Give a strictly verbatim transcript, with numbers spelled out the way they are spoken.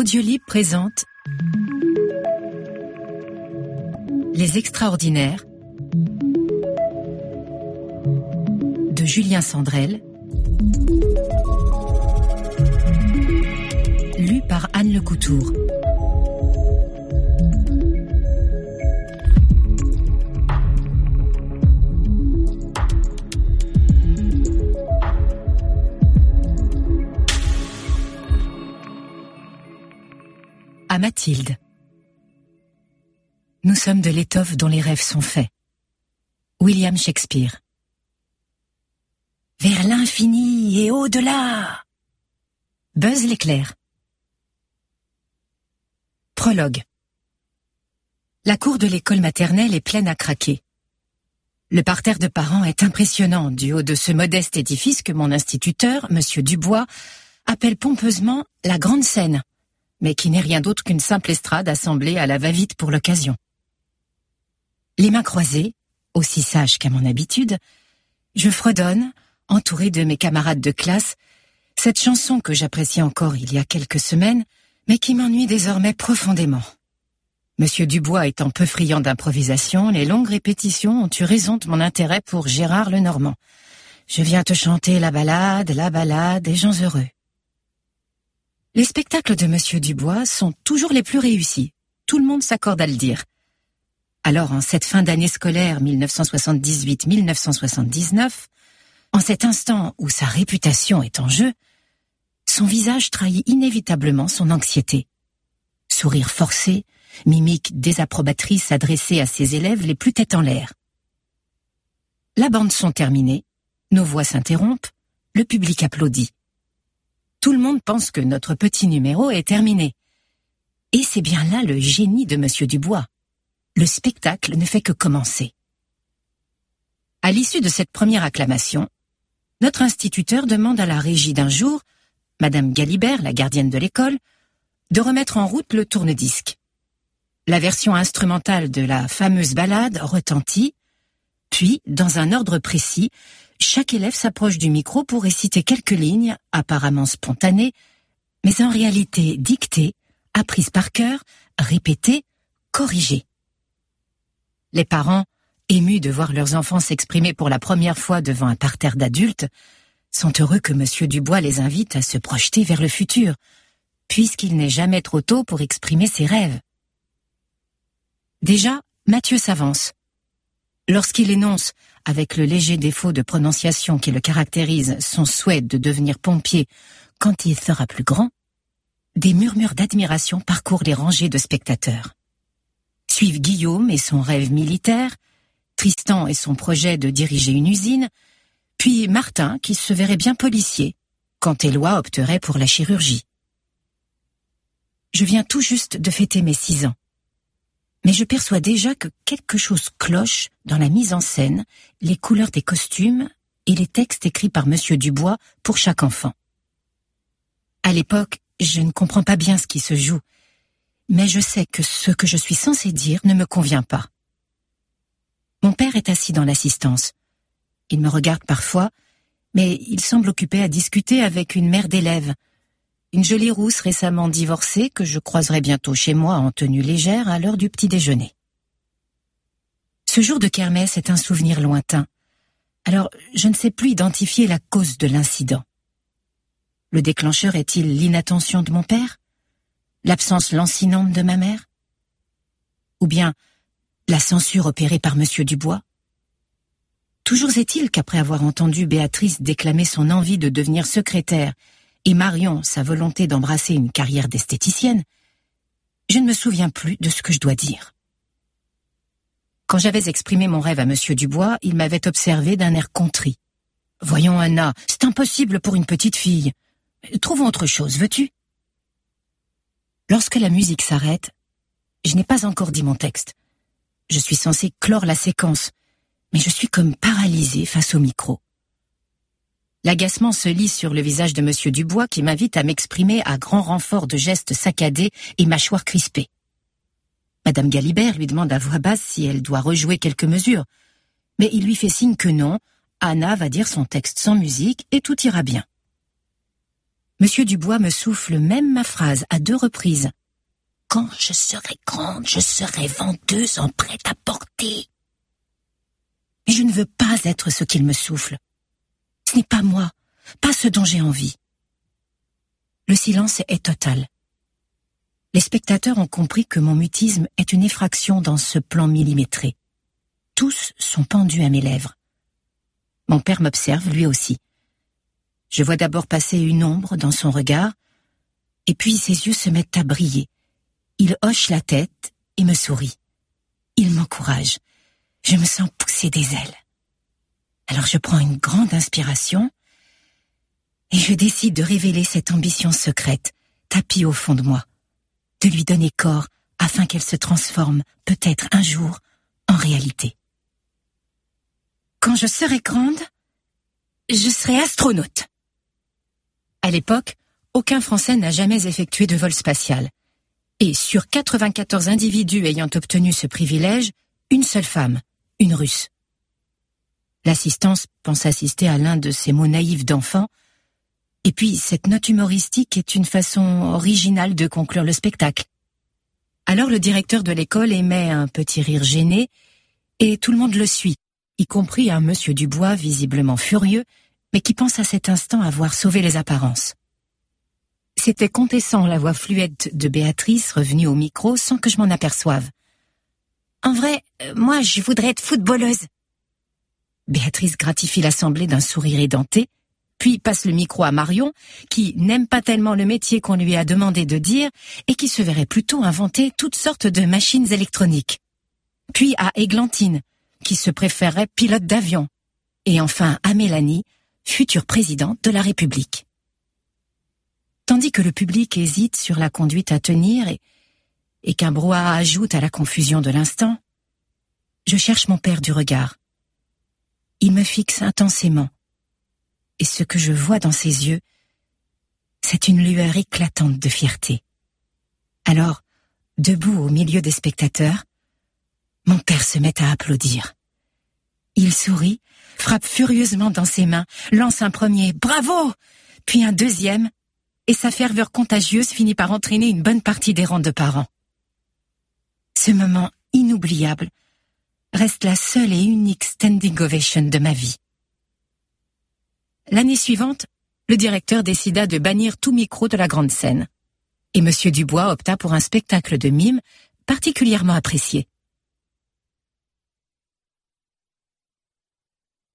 Audiolib présente Les Extraordinaires de Julien Sandrel, lu par Anne Lecoutour. À Mathilde. Nous sommes de l'étoffe dont les rêves sont faits. William Shakespeare. Vers l'infini et au-delà. Buzz l'éclair. Prologue. La cour de l'école maternelle est pleine à craquer. Le parterre de parents est impressionnant du haut de ce modeste édifice que mon instituteur, Monsieur Dubois, appelle pompeusement la grande scène, mais qui n'est rien d'autre qu'une simple estrade assemblée à la va-vite pour l'occasion. Les mains croisées, aussi sage qu'à mon habitude, je fredonne, entouré de mes camarades de classe, cette chanson que j'appréciais encore il y a quelques semaines, mais qui m'ennuie désormais profondément. Monsieur Dubois étant peu friand d'improvisation, les longues répétitions ont eu raison de mon intérêt pour Gérard Lenormand. Je viens te chanter la ballade, la ballade des gens heureux. Les spectacles de Monsieur Dubois sont toujours les plus réussis. Tout le monde s'accorde à le dire. Alors, en cette fin d'année scolaire mille neuf cent soixante-dix-huit mille neuf cent soixante-dix-neuf, en cet instant où sa réputation est en jeu, son visage trahit inévitablement son anxiété. Sourire forcé, mimique désapprobatrice adressée à ses élèves les plus tête en l'air. La bande-son terminée, nos voix s'interrompent, le public applaudit. Tout le monde pense que notre petit numéro est terminé. Et c'est bien là le génie de Monsieur Dubois. Le spectacle ne fait que commencer. À l'issue de cette première acclamation, notre instituteur demande à la régie d'un jour, Madame Galibert, la gardienne de l'école, de remettre en route le tourne-disque. La version instrumentale de la fameuse ballade retentit, puis, dans un ordre précis, chaque élève s'approche du micro pour réciter quelques lignes, apparemment spontanées, mais en réalité dictées, apprises par cœur, répétées, corrigées. Les parents, émus de voir leurs enfants s'exprimer pour la première fois devant un parterre d'adultes, sont heureux que Monsieur Dubois les invite à se projeter vers le futur, puisqu'il n'est jamais trop tôt pour exprimer ses rêves. Déjà, Mathieu s'avance. Lorsqu'il énonce, avec le léger défaut de prononciation qui le caractérise, son souhait de devenir pompier quand il sera plus grand, des murmures d'admiration parcourent les rangées de spectateurs. Suivent Guillaume et son rêve militaire, Tristan et son projet de diriger une usine, puis Martin qui se verrait bien policier, quand Éloi opterait pour la chirurgie. Je viens tout juste de fêter mes six ans. Mais je perçois déjà que quelque chose cloche dans la mise en scène, les couleurs des costumes et les textes écrits par Monsieur Dubois pour chaque enfant. À l'époque, je ne comprends pas bien ce qui se joue, mais je sais que ce que je suis censée dire ne me convient pas. Mon père est assis dans l'assistance. Il me regarde parfois, mais il semble occupé à discuter avec une mère d'élèves, une jolie rousse récemment divorcée que je croiserai bientôt chez moi en tenue légère à l'heure du petit déjeuner. Ce jour de kermesse est un souvenir lointain, alors je ne sais plus identifier la cause de l'incident. Le déclencheur est-il l'inattention de mon père? L'absence lancinante de ma mère? Ou bien la censure opérée par Monsieur Dubois? Toujours est-il qu'après avoir entendu Béatrice déclamer son envie de devenir secrétaire et Marion sa volonté d'embrasser une carrière d'esthéticienne, je ne me souviens plus de ce que je dois dire. Quand j'avais exprimé mon rêve à Monsieur Dubois, il m'avait observé d'un air contrit. « Voyons, Anna, c'est impossible pour une petite fille. Trouvons autre chose, veux-tu » Lorsque la musique s'arrête, je n'ai pas encore dit mon texte. Je suis censée clore la séquence, mais je suis comme paralysée face au micro. L'agacement se lit sur le visage de Monsieur Dubois qui m'invite à m'exprimer à grand renfort de gestes saccadés et mâchoires crispées. Madame Galibert lui demande à voix basse si elle doit rejouer quelques mesures, mais il lui fait signe que non, Anna va dire son texte sans musique et tout ira bien. Monsieur Dubois me souffle même ma phrase à deux reprises. Quand je serai grande, je serai vendeuse en prêt-à-porter. Mais je ne veux pas être ce qu'il me souffle. Ce n'est pas moi, pas ce dont j'ai envie. Le silence est total. Les spectateurs ont compris que mon mutisme est une effraction dans ce plan millimétré. Tous sont pendus à mes lèvres. Mon père m'observe, lui aussi. Je vois d'abord passer une ombre dans son regard, et puis ses yeux se mettent à briller. Il hoche la tête et me sourit. Il m'encourage. Je me sens pousser des ailes. Alors je prends une grande inspiration et je décide de révéler cette ambition secrète, tapie au fond de moi, de lui donner corps afin qu'elle se transforme, peut-être un jour, en réalité. Quand je serai grande, je serai astronaute. À l'époque, aucun Français n'a jamais effectué de vol spatial. Et sur quatre-vingt-quatorze individus ayant obtenu ce privilège, une seule femme, une Russe. L'assistance pense assister à l'un de ces mots naïfs d'enfant, et puis cette note humoristique est une façon originale de conclure le spectacle. Alors le directeur de l'école émet un petit rire gêné, et tout le monde le suit, y compris un monsieur Dubois visiblement furieux, mais qui pense à cet instant avoir sauvé les apparences. C'était contessant la voix fluette de Béatrice revenue au micro sans que je m'en aperçoive. En vrai, euh, moi je voudrais être footballeuse. Béatrice gratifie l'assemblée d'un sourire édenté, puis passe le micro à Marion, qui n'aime pas tellement le métier qu'on lui a demandé de dire et qui se verrait plutôt inventer toutes sortes de machines électroniques. Puis à Églantine, qui se préférerait pilote d'avion. Et enfin à Mélanie, future présidente de la République. Tandis que le public hésite sur la conduite à tenir et, et qu'un brouhaha ajoute à la confusion de l'instant, je cherche mon père du regard. Il me fixe intensément, et ce que je vois dans ses yeux, c'est une lueur éclatante de fierté. Alors, debout au milieu des spectateurs, mon père se met à applaudir. Il sourit, frappe furieusement dans ses mains, lance un premier « Bravo !» puis un deuxième, et sa ferveur contagieuse finit par entraîner une bonne partie des rangs de parents. Ce moment inoubliable reste la seule et unique standing ovation de ma vie. L'année suivante, le directeur décida de bannir tout micro de la grande scène. Et monsieur Dubois opta pour un spectacle de mime particulièrement apprécié.